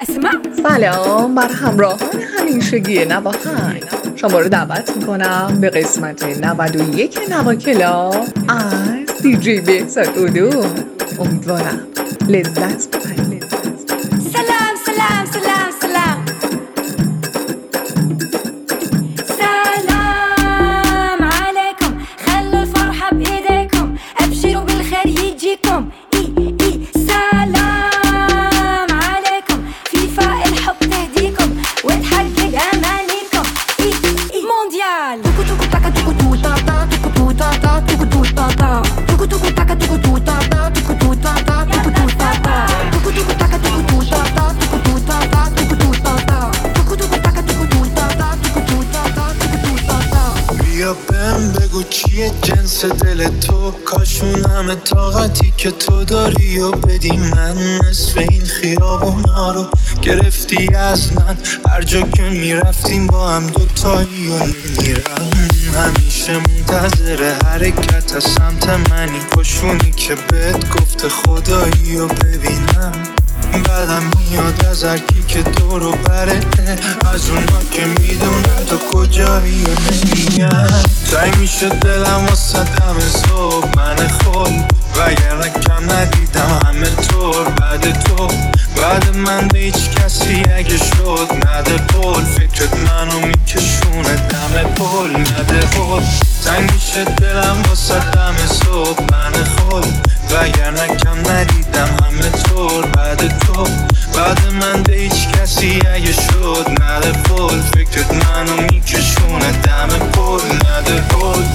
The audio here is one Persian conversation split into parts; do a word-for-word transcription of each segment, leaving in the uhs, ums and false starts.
سلام بر همراهان همیشگی نواهنگ، شما رو دعوت میکنم به قسمت نود و یک نواکلا از دی جی بهزاد اودو. امیدوارم لذت ببرید. سلام سلام سلام سلام سلام عليكم، خلوا الفرحة بإيديكم، أبشروا بالخير يجيكم. إي إي سلام عليكم، فيفا الحب تهديكم وتحقق أمانيكم. إي إي مونديال توكو توكو تاكا توكو تو تا تا توكو تو تا تا توكو تو تا تا توكو توكو تاكا توكو تو تا تا توكو تو تا تا توكو تو تا تا توكو توكو تاكا توكو تو تا تا توكو تو تا تا توكو تو تا تا توكو توكو تاكا توكو تو تا تا توكو تو تا تا توكو تو تا تا. بیا بهم بگو چیه جنس دل تو، کاشونم طاقتی که تو داری و بدی من. نصف این خیابونا رو گرفتی از من، هر جا که میرفتیم با هم دوتایی و نمیرم. همیشه منتظر حرکت از سمت منی، پشونی که بهت گفته خدایی و ببینم. بعدم میاد از هرکی که دورو بره، از اونا که میدونن تو کجایی و نمیگن. تای میشه دلم واسه دم صبح من خود، وگرنه کم ندیدم همه طور بعد تو. بعد من به هیچ کسی اگه شد نده پول، فکرت منو میکشونه دم پول نده پول. تنگ میشه دلم واسه دم صبح من خود، وگرنه کم ندیدم همه طور بعد تو. بعد من به هیچ کسی اگه شد نده پول، فکرت منو میکشونه دم پول نده پول.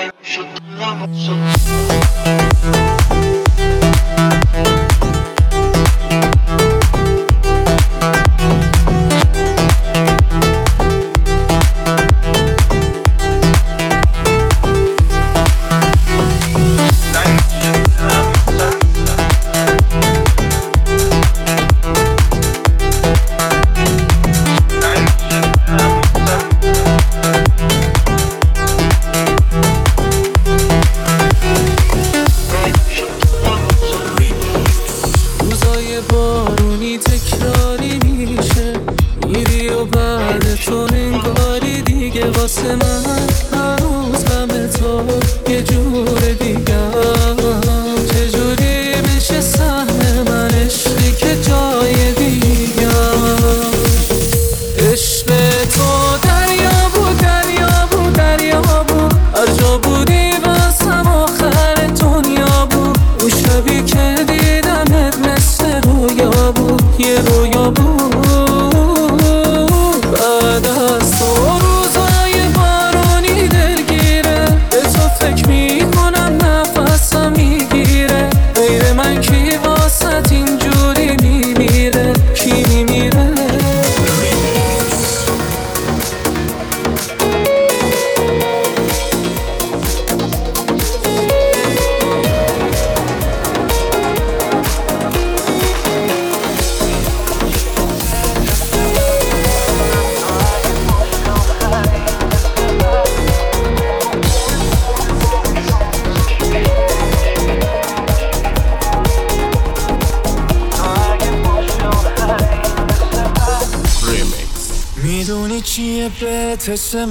میدونی چیه بهت حس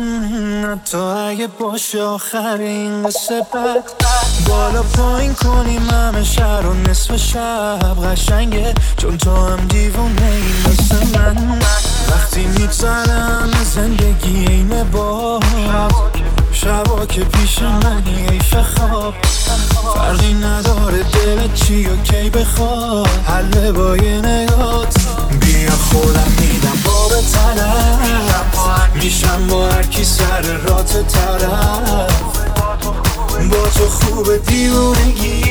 من، حتی اگه باشه آخرین قصه بد. بالا پایین کنیم همه شهر و نصف شب قشنگه، چون تو هم دیوونه ای مثل من. وقتی میگذرم زندگی اینه باد، شبا که پیش منی ایف خواب. فرقی نداره دلت چی و کی بخواد، حل با یه نگات. بیا خودم میدم با به طرف، میشم با هرکی سر رات طرف. با تو خوبه دیوونگی،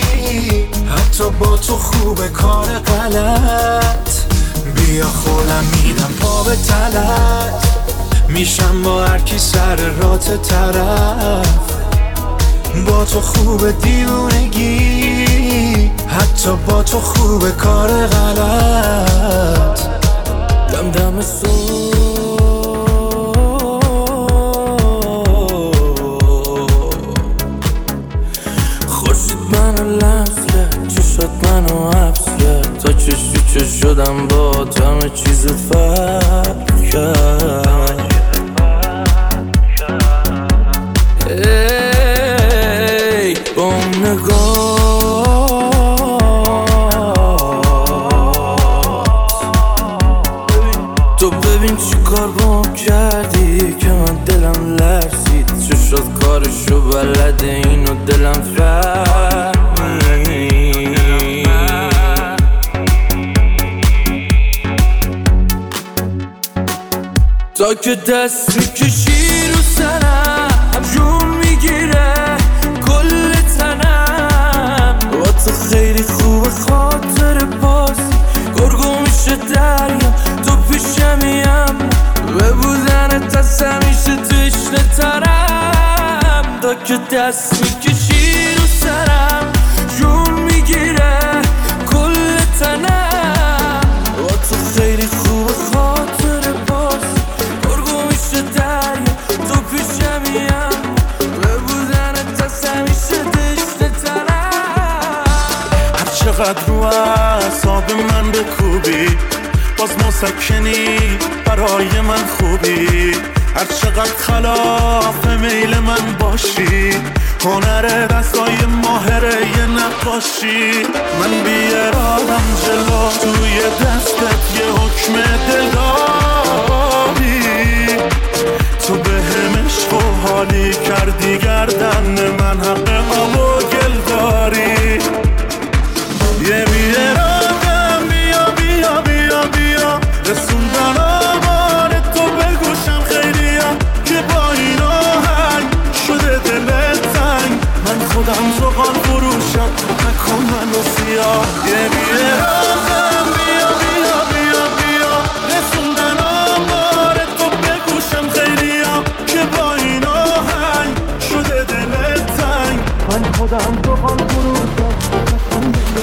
حتی با تو خوبه کار غلط. بیا خودم میدم پا به طلت، میشم با هرکی سر رات طرف. با تو خوبه دیوونگی، حتی با تو خوبه کار غلط. دم دم صبح خورشید منو لمس کرد، چشات منو حبس کرد، تا چشی چش شدم من با همه چیزت فرق کرد. ای با اون نگاه تو ببین چی کار بام کردی که من دلم لرزید. چشات کارشو بلده اینو دلم فهمی. تا که دست میکشی رو سرم جون میگیره کل تنم. با تو خیلی خوبه خاطر بازی گرگو میشه دریا تو پیشمیم. به بودنت از همیشه تشنه ترم. تا که دست میکشی رو سرم جون میگیره کل تنم. با تو خیلی خوبه خاطر بازی گرگو میشه دریا تو پیشمیم. به بودنت از همیشه تشنه ترم. هر چقدر رو اعصاب من بکوبی باز مسکنی برای من خوبی. هر چقدر خلاف میل من باشی هنر دستای ماهره یه نقاشی. من بیارادم جلو توی دستت یه حکم دلداری. تو به هم عشق و حالی کردی گردن من حق آب و گل داری. یه بیارادم بیا بیا بیا بیا رسوندن آمار تو بگوشم خیلیا که با این آهنگ شده دلت تنگ. من خودم زغال فروشم نکن منو سیاه. یه بیارادم بیا بیا بیا بیا رسوندن آمار تو بگوشم خیلیا که با این آهنگ شده دلت تنگ. من خودم زغال فروشم نکن منو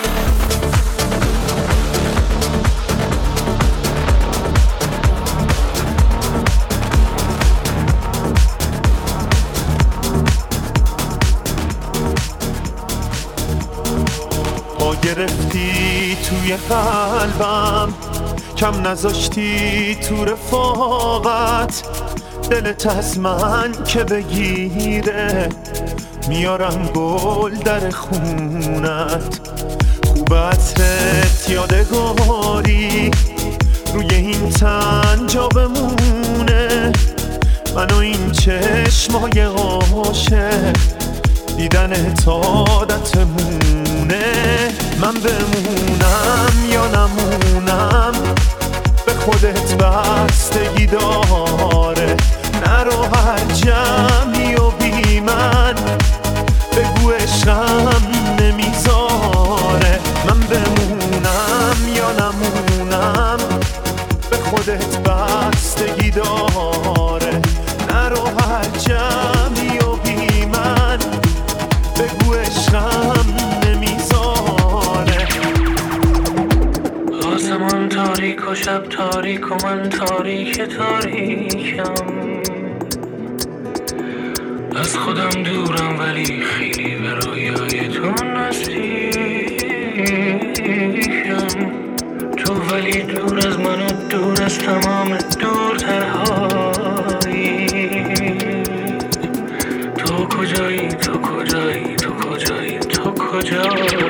گرفتی توی قلبم کم نذاشتی تو رفاقت. دلت از من که بگیره میارم گل در خونت. خوب عطرت یادگاری روی این تن جا بمونه. من و این چشمای عاشق دیدن عادتمونه. من بمونم یا نمونم به خودت بستگی داره. نرو هر جمعی و بی من بگو عشقم نمیذاره. من بمونم یا نمونم به خودت بستگی داره. نرو هر جمعی و بی من بگو عشقم نمیذاره. آسمان تاریک و شب تاریک و من تاریک تاریکم. از خودم دورم ولی خیلی به رویای تو نزدیکم. تو ولی دور از من و دور از تمام دورترهایی. تو کجایی تو کجایی تو کجایی تو کجایی.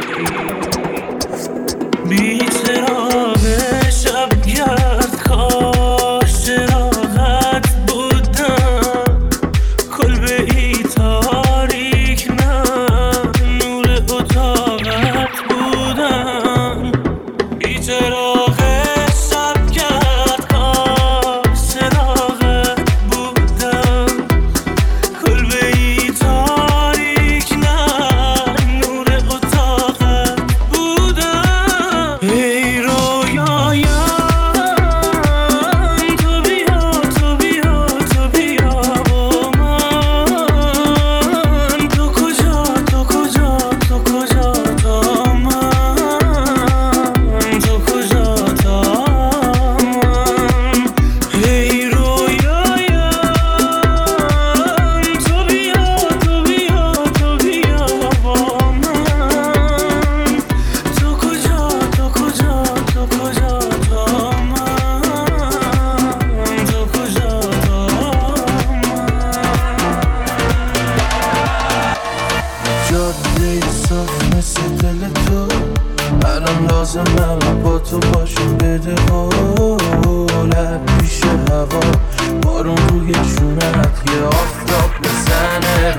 بی چراغ شب گرد کاش چراغت بودم. کلبه ای تاریک نه نور اتاقت بودم. بی چراغ شب گرد کاش بده حالت پیش هوا، بارون روی چونت یه آفتاب بزنه،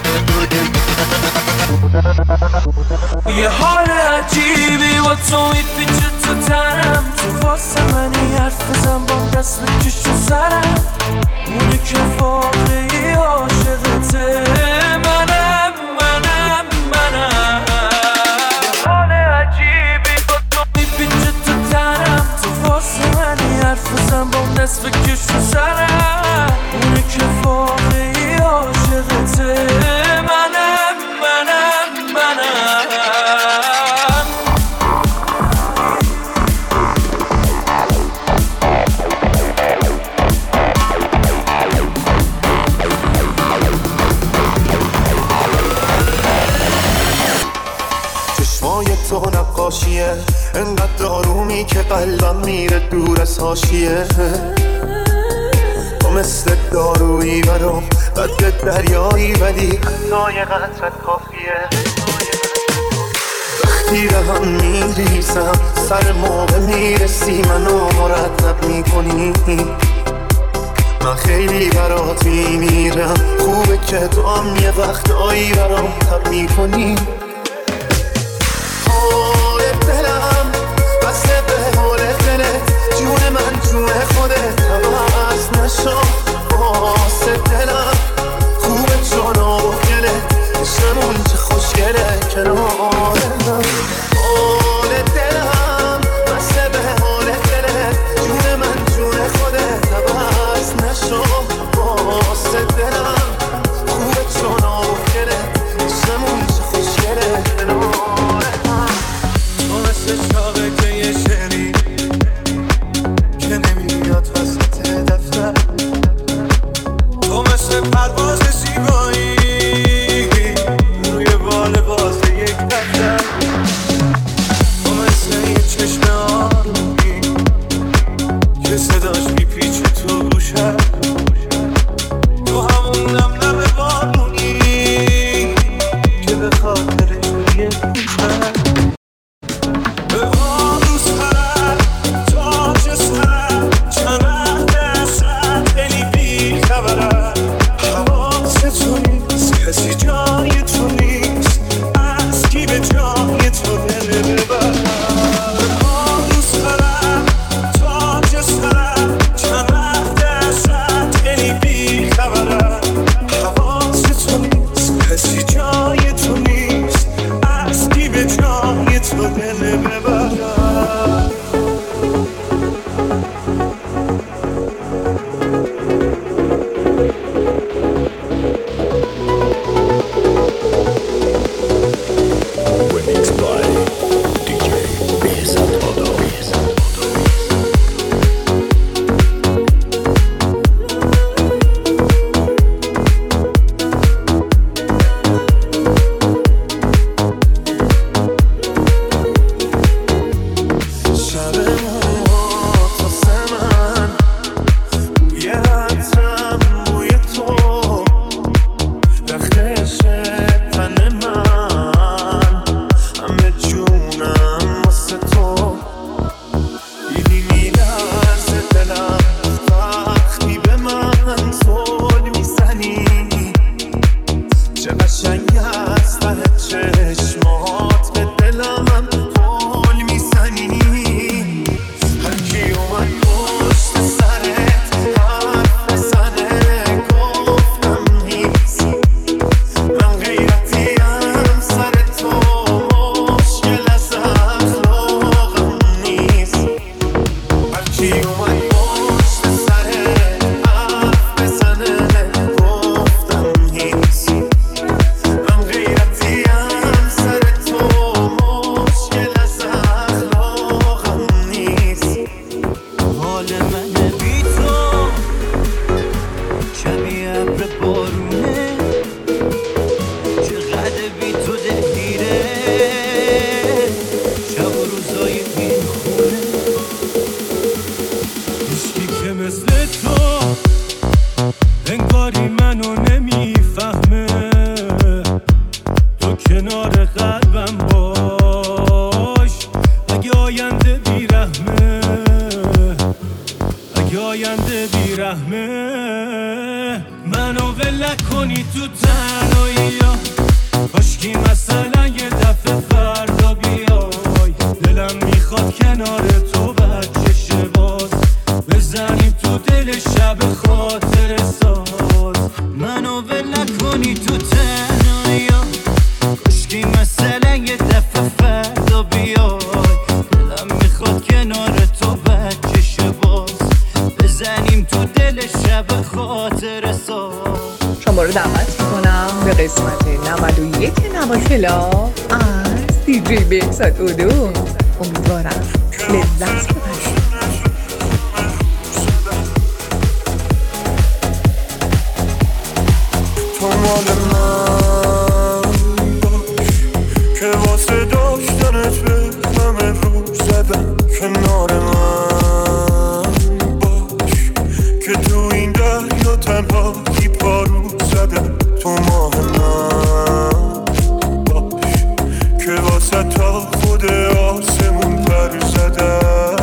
یه حال عجیبی با تو میپیچه تو تنم، تو واسه منی حرف بزن با دست بکش تو سرم، اونی که واقعی عاشقته منم منم منم. یه حال عجیبی با تو میپیچه تو تنم، تو واسه منی حرف بزن با دست بکش تو سرم، اونی که واقعی عاشقته منم منم منم. چشمای تو نقاشیه، انقدر آرومی که قلبم میره دور از حاشیه، تو مثل دارویی برام قد دریایی، ولی حتی یه قطرت کافیه. وقتی به هم میریزم سر موقع میرسی منو مرتب میکنی، من خیلی برات میمیرم، خوبه که تو هم یه وقتایی برام تب میکنی. حال دلم بسته به حال دلت، جون من جون خودت عوض نشو، واسه دلم خوبه چون آب و گلت، عشقمون چه خوشگله کنارم. حال دلم بسته به حال دلت، جون من جون خودت عوض نشو، واسه دلم خوبه چون آب و گلت، عشقمون چه خوشگله کنارم. تو مثل چاقه که یه شعری که نمیاد وسط دفتر، تو مثل پرواز زیبایی روی بال باز یک دفتر، تو مثل یه چشم آرومی که صداش میپیچه تو گوشم، تو همون نم نم بارونی که به خاطرش روی گوشم. همه منو ول کنی تو تنهایی ها، کاشکی مثلا یه دفعه فردا بیای، دلم میخواد کنار تو بچه باز بزنیم تو دل شب خاطر ساز. منو ول کنی تو تنهایی ها، کاشکی مثلا یه دفعه فردا بیای، دلم میخواد کنار تو بچه باز بزنیم تو دل شب خاطر ساز. شما رو دعوت میکنم به قسمت نود و یک نواکلا از دی جی بهزاد اودون. امیدوارم لذت ببرید. تو مال من باش که واسه داشتنت به همه رو زدم، کنار من باش که تو این دریا تنها کی پارو زدم. تو ماه من باش که واسه تا خود آسمون پر زدم.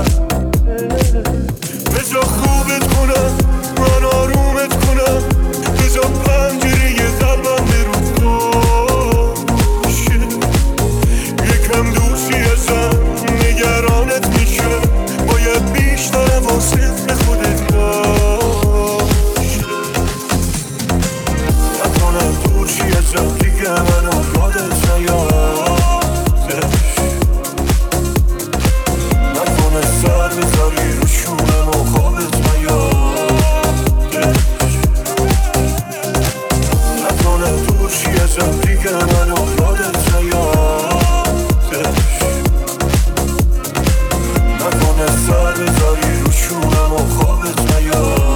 بذار خوبت کنم من آرومت کنم، بذار پنجره یه قلبم برو باشه، یکم دوستی ازم نگرانت میشه، باید بیشتر واسه خودت باشه. نکنم دورشی ازم دیگه منو یادت نیادش، نکنه سر بذاری رو شونم و خوابت نیادش، نکنه دورشی ازم دیگه منو یادت نیادش، نکنه سر بذاری رو شونم و خوابت نیادش.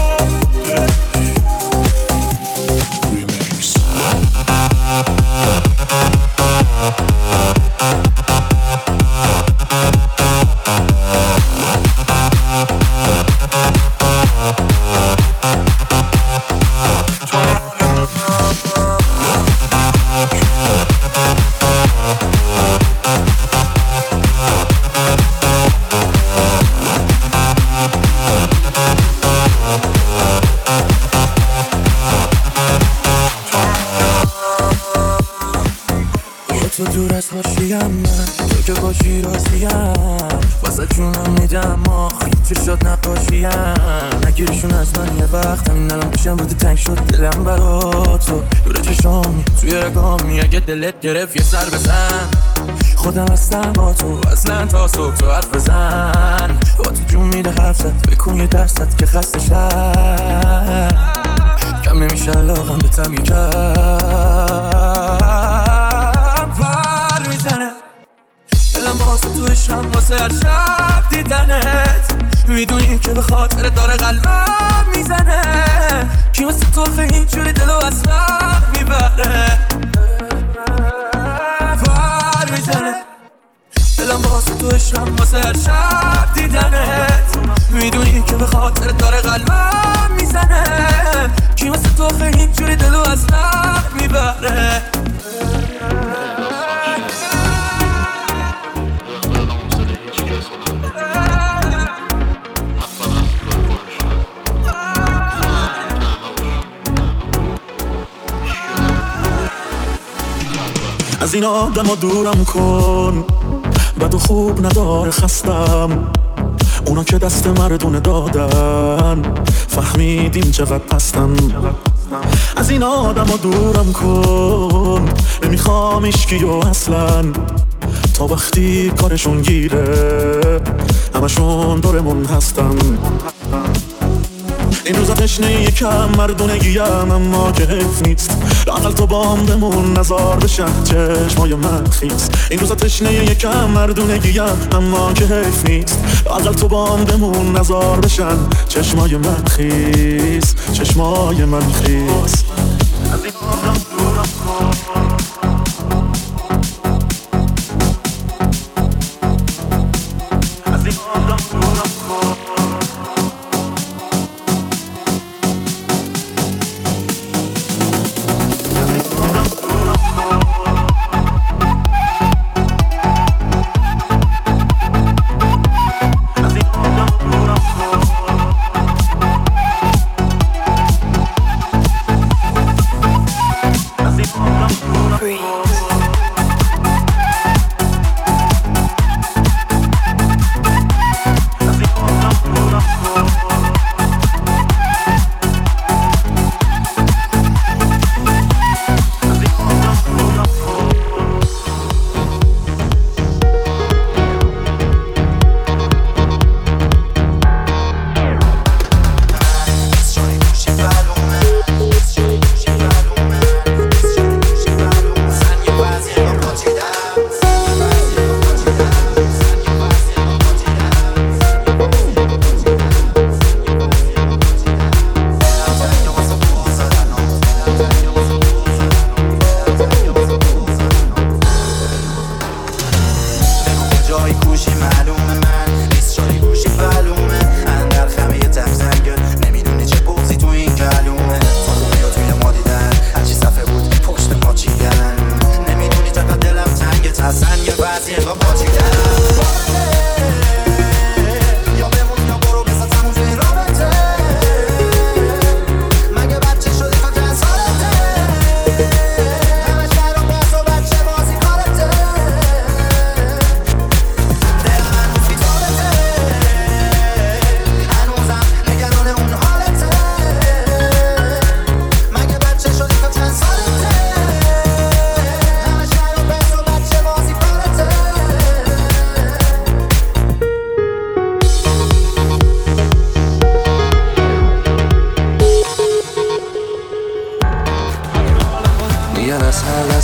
تو دور از خوشیم من، تو که باشی راضیم، واسه جونم میدم آخ چه شد نقاشیم، نگیرشون از من یه وقت همین الان پیشم بودی تنگ شد دلم برا تو، دور چشامی توی رگامی اگه دلت گرفت یه سر بزن، خودم هستم با تو اصلا تا صبح تو حرف بزن، با تو جون میده حرفت بکن یه دستت که خسته شد، کم نمیشه علاقم به تم یکم دلم واسه تو عشقم واسه هر شب دیدنت، میدونی که به خاطر داره قلبم میزنه، کی واسه تو اینجوری دلو اصلا میبره ور میزنه، دلم واسه تو عشقم واسه هر شب دیدنت، میدونی که به خاطر داره قلبم میزنه، کی واسه تو اینجوری دلو اصلا میبره. از این آدم ها دورم کن، بد و خوب نداره خستم، اونا که دست مردونه دادن فهمیدیم چقدر پستم. از این آدم ها دورم کن، نمیخوام اشکیو اصلا، تا وقتی کارشون گیره همشون دورمون هستن. این روزا تشنه یکم مردونگیم اما که حیف نیست، لااقل تو بام بمون نزار بشن چشمای من خیز. این روزا تشنه یکم مردونگیم اما که حیف نیست، لااقل تو بام بمون نزار بشن چشمای من خیز، چشمای من خیز. از این آدم دورم کن، از این آدم دورم کن.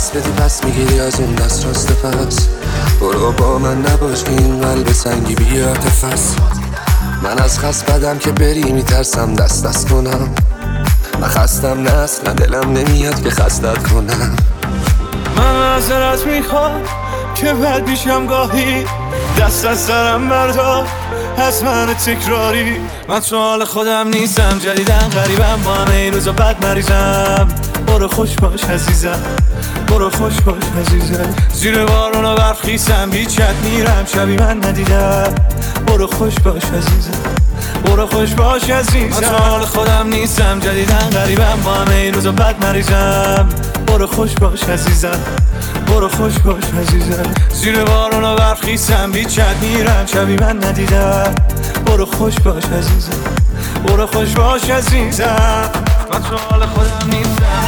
دست بدی پس میگیری از اون دست راست پس. برو با من نباش این قلب سنگی بیاد فس. من از خست بدم که بری میترسم دست دست کنم. من خستم نه اصلا دلم نمیاد که خستت کنم. من معذرت میخوام که بد میشم گاهی، دست از سرم بردار از من تکراری. من تو حال خودم نیستم، جدیدن غریبم، با همه این روزا بد مریضم. برو خوش باش عزیزم، برو خوش باش عزیزم. زیر بارون و برف خیسم، بیچت میرم شبی من ندیدم. برو خوش باش عزیزم، برو خوش باش عزیزم. من تو حال خودم نیستم، جدیدن غریبم، با همه این روزا بد مریضم. برو خوش باش عزیزم، برو خوش باش عزیزم. زیر بارون و برف خیسم، بیچت میرم شبی من ندیدم. برو خوش باش عزیزم، برو خوش باش عزیزم. من تو حال خودم نیستم.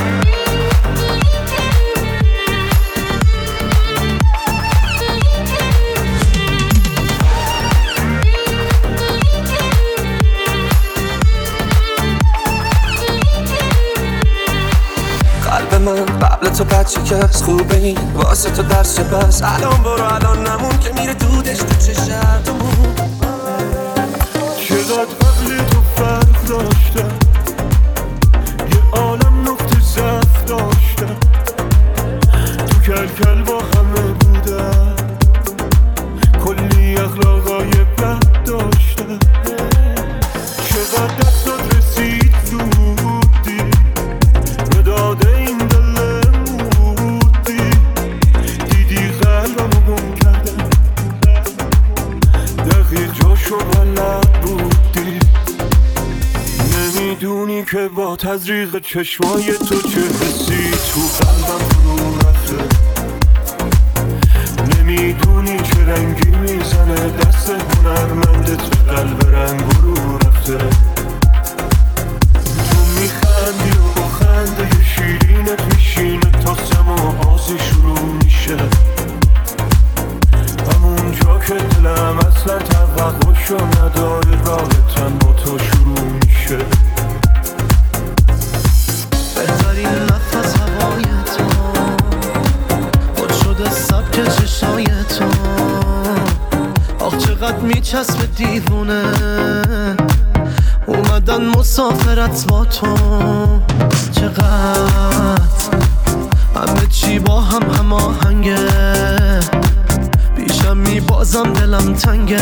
قلب من قبل تو بچه کس خوبه این واسه تو درس بس. الان برو الان نمون که میره دودش تو چشمون. چقدر قبل تو فرق داشتم، یه عالم نقطه ضعف داشتم. تو کلکل با همه بودم، کلی اخلاقای بد داشتم. چقدر دستات رسید زودی، مداد این دل مودی. دیدی قلبمو گم کردم، دقیق جاشو بلد بودی. نمیدونی که با تزریق چشمای تو چه حسی تو قلبم فرو رفته. نمیدونی چه رنگی میزنه دست هنرمند تو قلب رنگ رو رفته. تو میخندی و با خنده شیرینت میشینه تا سما آزی شروع میشه. همونجا که دلم اصلا توقعشو نداره، رابطم با تو شروع میشه. بهترین نفس هوای تو، خود شده سبک چشای تو. آخ چقدر میچسبه دیوونه، اومدن مسافرت با تو. چقدر همه چی با هم هماهنگه، پیشم میبازم دلم تنگه.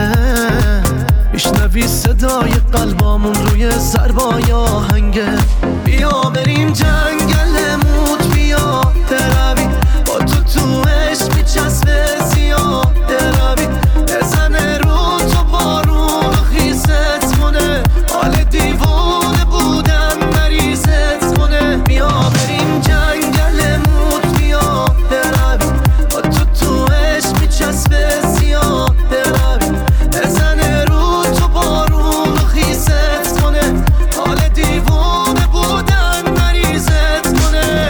میشنوی صدای قلبامون روی ضربای آهنگه. بیا بریم جنگل موت، بیا بروی با تو تو عشق میچسبه زیاد بروی. بزنه رو تو بارون و خیست کنه، حال دیوانه بودن مریضت کنه. بیا بریم جنگل موت، بیا بروی با تو تو عشق میچسبه زیاد بروی. بزنه رو تو بارون و خیست کنه، حال دیوانه بودن مریضت کنه.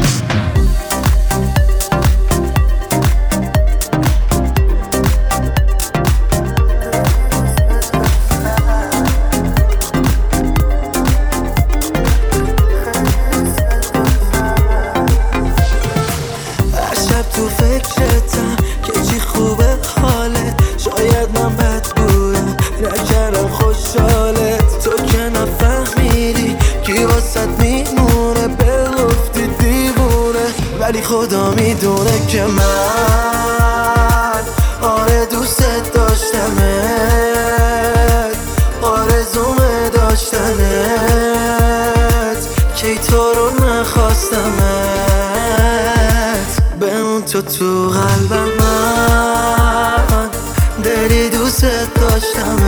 هر شب تو فکرتم که چی خوبه حالت. شاید من بد بودم نکردم خوشحالت. تو که نفهمیدی کی واسط میمونه، بگفتی دیوونه. ولی خدا میدونه که من آره دوست داشتمت، آرزومه داشتنت. کی تو رو نخواستمت، بمون تو تو قلبم. من دلی دوست داشتمت،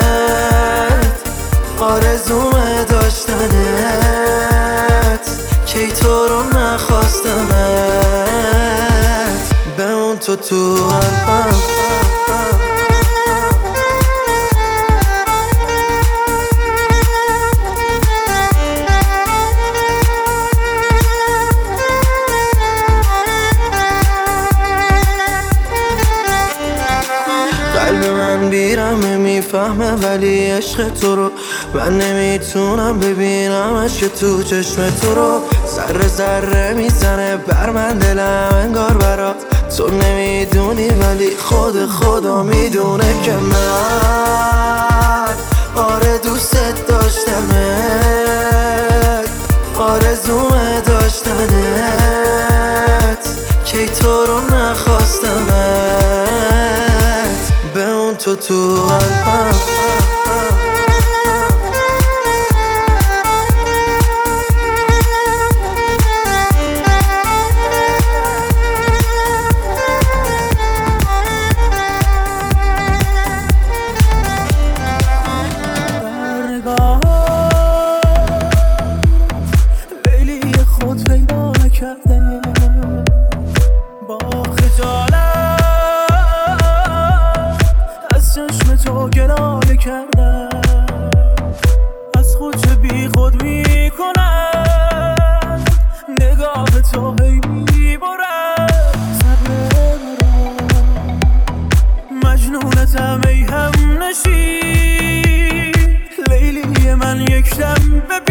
آرزومه داشتنت. کی تو رو نخواستمت، بمون تو تو قلبم. قلب من بیرمه میفهم نمیفهمه ولی عشق تو رو من نمیتونم ببینمش که تو چشم تو رو ذره ذره میزنه بر من دلم انگار برات تو نمیدونی ولی خود خدا میدونه که من آره دوست داشتمت آرزومه داشتنت کی تو رو نخواستمت به اون تو تو قلبم از خود چه بی خود میکنم نگاه تو هی میبرم سر مجنونتم ای هم نشی لیلی من یک شب